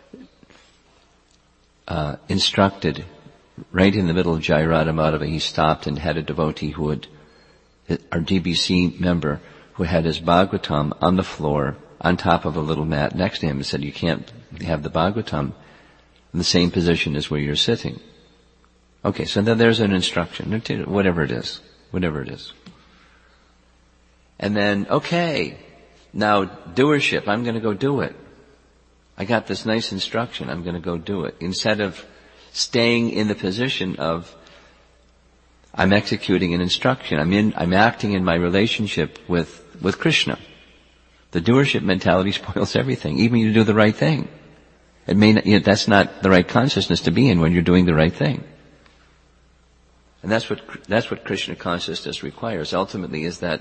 uh, instructed right in the middle of Jai Radha Madhava. He stopped and had a devotee who had, our D B C member, who had his Bhagavatam on the floor, on top of a little mat next to him, and said, you can't have the Bhagavatam in the same position as where you're sitting. Okay, so then there's an instruction, whatever it is, whatever it is. And then, okay, now doership, I'm going to go do it. I got this nice instruction, I'm going to go do it. Instead of staying in the position of, I'm executing an instruction, I'm in, I'm acting in my relationship with, with Krishna. The doership mentality spoils everything, even you do the right thing. It may not, you know, that's not the right consciousness to be in when you're doing the right thing. And that's what, that's what Krishna consciousness requires ultimately, is that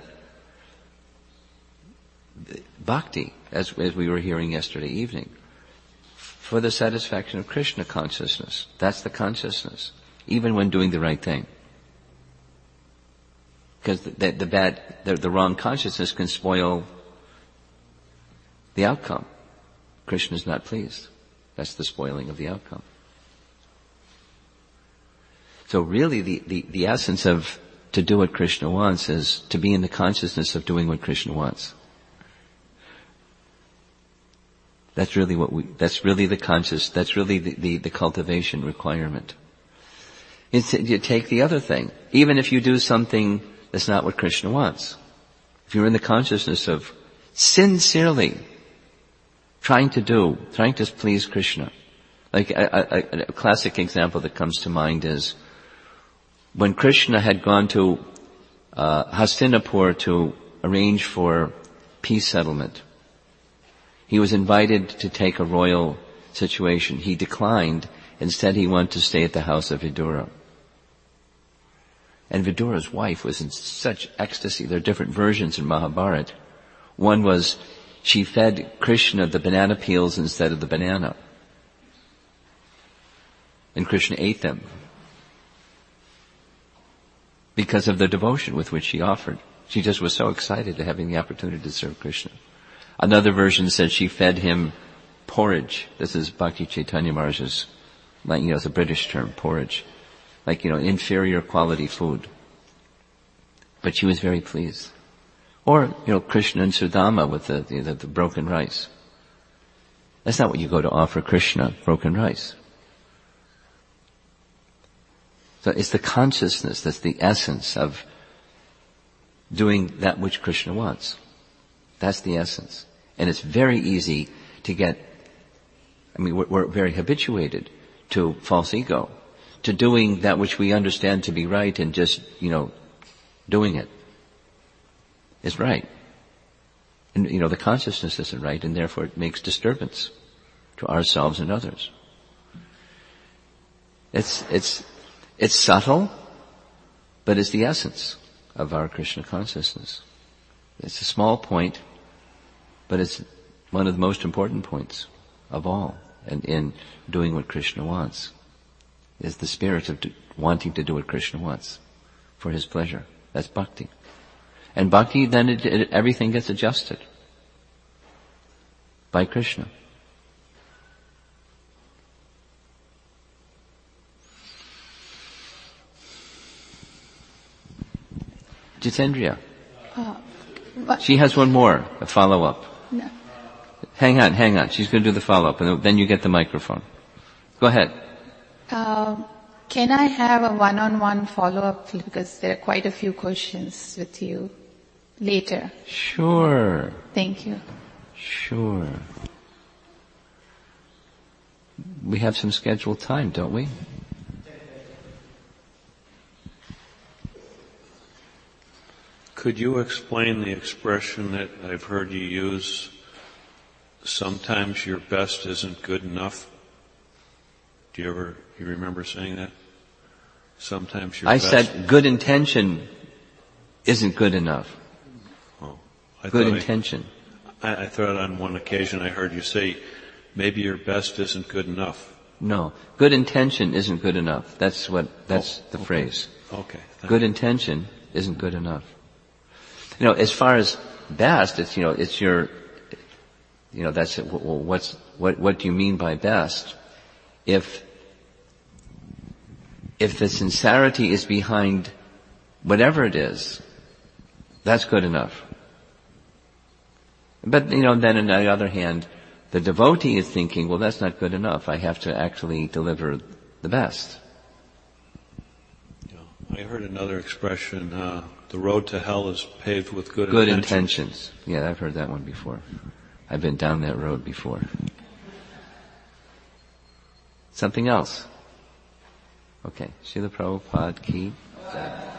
bhakti, as, as we were hearing yesterday evening, for the satisfaction of Krishna consciousness. That's the consciousness, even when doing the right thing. Because the, the, the bad, the, the wrong consciousness can spoil the outcome. Krishna is not pleased. That's the spoiling of the outcome. So really the, the, the essence of to do what Krishna wants is to be in the consciousness of doing what Krishna wants. That's really what we, that's really the conscious, that's really the, the, the cultivation requirement. It's, you take the other thing. Even if you do something that's not what Krishna wants. If you're in the consciousness of sincerely trying to do, trying to please Krishna. Like a, a, a classic example that comes to mind is when Krishna had gone to uh, Hastinapur to arrange for peace settlement. He was invited to take a royal situation. He declined. Instead, he wanted to stay at the house of Vidura. And Vidura's wife was in such ecstasy. There are different versions in Mahabharata. One was she fed Krishna the banana peels instead of the banana. And Krishna ate them because of the devotion with which she offered. She just was so excited to having the opportunity to serve Krishna. Another version said she fed him porridge. This is Bhakti Chaitanya Maharaj's, like, you know, it's a British term, porridge. Like, you know, inferior quality food. But she was very pleased. Or, you know, Krishna and Sudama with the, the, the broken rice. That's not what you go to offer Krishna, broken rice. So it's the consciousness that's the essence of doing that which Krishna wants. That's the essence. And it's very easy to get, I mean, we're, we're very habituated to false ego, to doing that which we understand to be right and just, you know, doing it is right. And, you know, the consciousness isn't right, and therefore it makes disturbance to ourselves and others. It's, it's, it's subtle, but it's the essence of our Krishna consciousness. It's a small point, but it's one of the most important points of all. And in doing what Krishna wants is the spirit of do, wanting to do what Krishna wants for his pleasure. That's bhakti. And bhakti, then it, it, everything gets adjusted by Krishna. Jitendriya. Uh, but, she has one more, a follow-up. No. Hang on, hang on. She's going to do the follow-up, and then you get the microphone. Go ahead. Uh, can I have a one-on-one follow-up, because there are quite a few questions with you later? Sure. Thank you. Sure. We have some scheduled time, don't we? Could you explain the expression that I've heard you use, sometimes your best isn't good enough? Do you ever, you remember saying that? Sometimes your I best... I said good intention isn't good enough. Oh, I good I, intention. I, I thought on one occasion I heard you say, maybe your best isn't good enough. No. Good intention isn't good enough. That's what, that's oh, the okay. phrase. Okay. Good you. intention isn't good enough. You know, as far as best, it's, you know, it's your, you know, that's it. Well, what's, what, what do you mean by best? If, if the sincerity is behind whatever it is, that's good enough. But, you know, then on the other hand, the devotee is thinking, well, that's not good enough. I have to actually deliver the best. Yeah. I heard another expression, uh, the road to hell is paved with good, good intentions. intentions. Yeah, I've heard that one before. I've been down that road before. Something else? Okay. Srila Prabhupada ki.